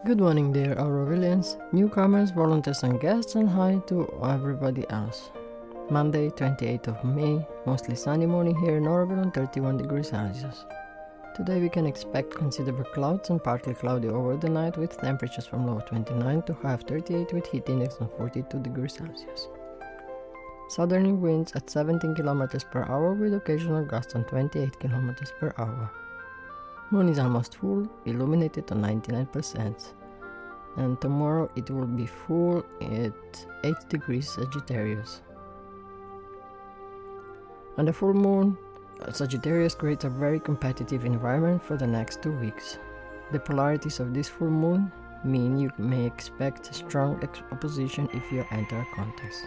Good morning, dear Aurovilians, newcomers, volunteers and guests, and hi to everybody else. Monday, 28th of May, mostly sunny morning here in Auroville on 31 degrees Celsius. Today we can expect considerable clouds and partly cloudy over the night with temperatures from low of 29 to high of 38 with heat index on 42 degrees Celsius. Southerly winds at 17 km per hour with occasional gusts on 28 km per hour. Moon is almost full, illuminated on 99%. And tomorrow it will be full at 8 degrees Sagittarius. On the full moon, Sagittarius creates a very competitive environment for the next 2 weeks. The polarities of this full moon mean you may expect strong opposition if you enter a contest.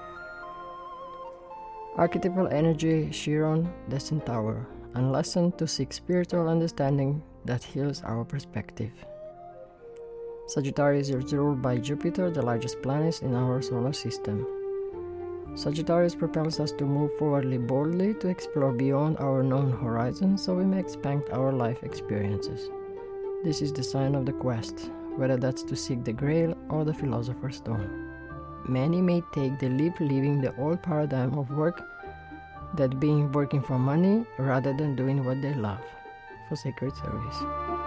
Archetypal energy Chiron, the Centaur, and lesson to seek spiritual understanding that heals our perspective. Sagittarius is ruled by Jupiter, the largest planet in our solar system. Sagittarius propels us to move forwardly boldly to explore beyond our known horizon so we may expand our life experiences. This is the sign of the quest, whether that's to seek the Grail or the Philosopher's Stone. Many may take the leap leaving the old paradigm of work, that being working for money rather than doing what they love, for sacred service.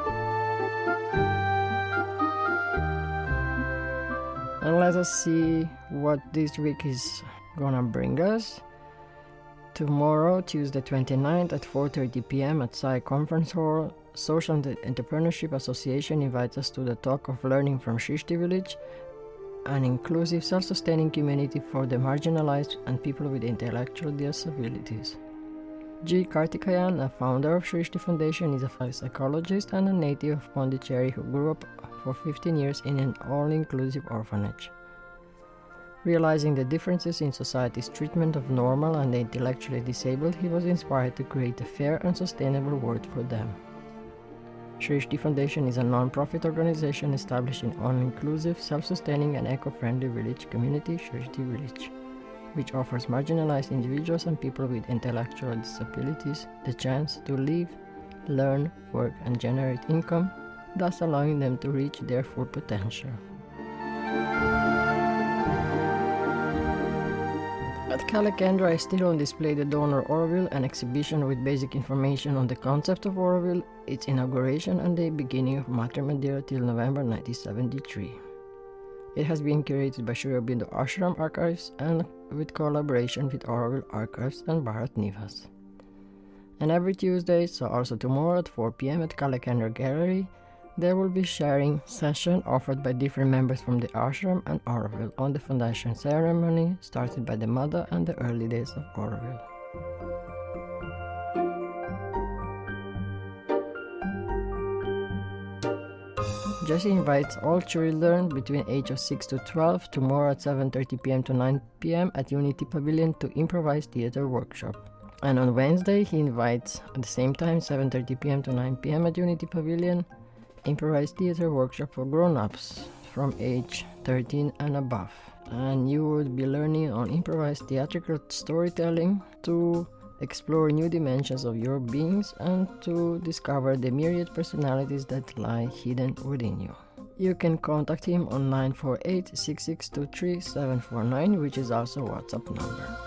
And let us see what this week is gonna bring us. Tomorrow, Tuesday 29th at 4:30 p.m. at SAI Conference Hall, Social Entrepreneurship Association invites us to the talk of learning from Srishti Village, an inclusive self-sustaining community for the marginalized and people with intellectual disabilities. G. Karthikayan, a founder of Srishti Foundation, is a psychologist and a native of Pondicherry who grew up for 15 years in an all-inclusive orphanage. Realizing the differences in society's treatment of normal and the intellectually disabled, he was inspired to create a fair and sustainable world for them. Srishti Foundation is a non-profit organization established in all-inclusive, self-sustaining and eco-friendly village community, Srishti Village, which offers marginalized individuals and people with intellectual disabilities the chance to live, learn, work and generate income, thus allowing them to reach their full potential. At Kalakendra is still on display the Donor Auroville, an exhibition with basic information on the concept of Auroville, its inauguration and the beginning of Mater Madeira till November 1973. It has been curated by Sri Aurobindo Ashram Archives and with collaboration with Auroville Archives and Bharat Nivas. And every Tuesday, so also tomorrow at 4 p.m. at Kalakendra Gallery, there will be sharing session offered by different members from the ashram and Auroville on the foundation ceremony started by the mother and the early days of Auroville. Jessie invites all children between age of 6 to 12 tomorrow at 7:30 p.m. to 9 p.m. at Unity Pavilion to improvise theater workshop. And on Wednesday he invites at the same time 7:30 p.m. to 9 p.m. at Unity Pavilion improvised theater workshop for grown-ups from age 13 and above. And you would be learning on improvised theatrical storytelling to explore new dimensions of your beings and to discover the myriad personalities that lie hidden within you. You can contact him on 948-6623-749, which is also a WhatsApp number.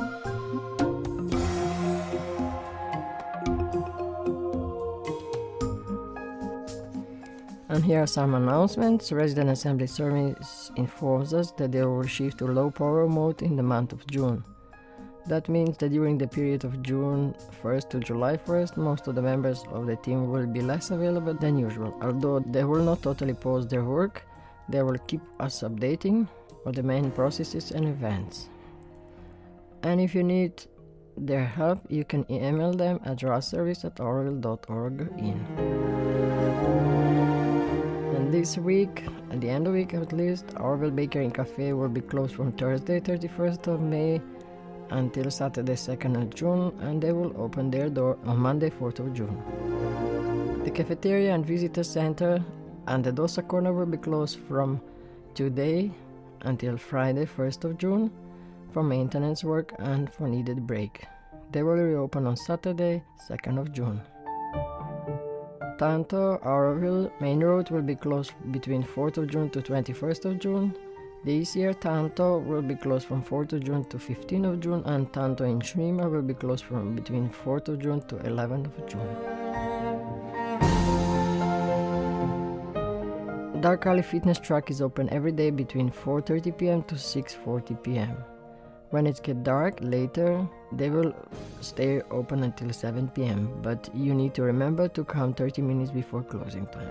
And here are some announcements. Resident Assembly Service informs us that they will shift to low power mode in the month of June. That means that during the period of June 1st to July 1st, most of the members of the team will be less available than usual. Although they will not totally pause their work, they will keep us updating on the main processes and events. And if you need their help, you can email them at raservice@auroville.org.in. And this week, at the end of the week at least, Auroville Bakery and Cafe will be closed from Thursday 31st of May until Saturday 2nd of June, and they will open their door on Monday 4th of June. The cafeteria and visitor center and the Dosa Corner will be closed from today until Friday 1st of June for maintenance work and for needed break. They will reopen on Saturday 2nd of June. Tanto, Auroville main road will be closed between 4th of June to 21st of June. This year, Tanto will be closed from 4th of June to 15th of June, and Tanto in Srima will be closed from between 4th of June to 11th of June. Dark Alley Fitness Track is open every day between 4:30 p.m. to 6:40 p.m. When it gets dark later, they will stay open until 7 p.m., but you need to remember to come 30 minutes before closing time.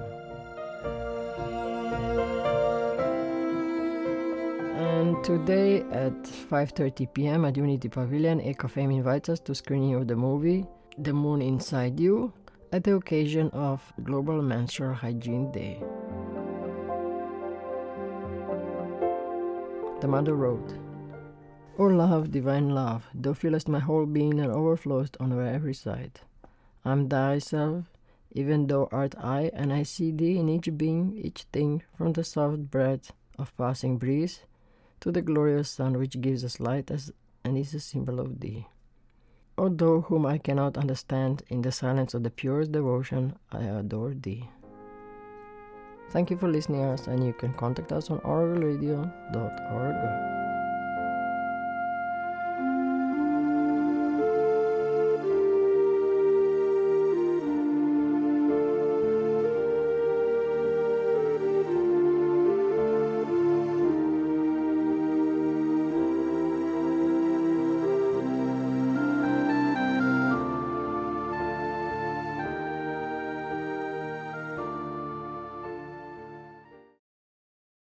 And today at 5:30 p.m. at Unity Pavilion, Ecofame invites us to screening of the movie The Moon Inside You at the occasion of Global Menstrual Hygiene Day. The Mother wrote, "O love, divine love, thou fillest my whole being and overflowest on every side. I am thyself, even thou art I, and I see thee in each being, each thing, from the soft breath of passing breeze to the glorious sun which gives us light and is a symbol of thee. O thou whom I cannot understand, in the silence of the purest devotion, I adore thee." Thank you for listening to us, and you can contact us on oracleradio.org.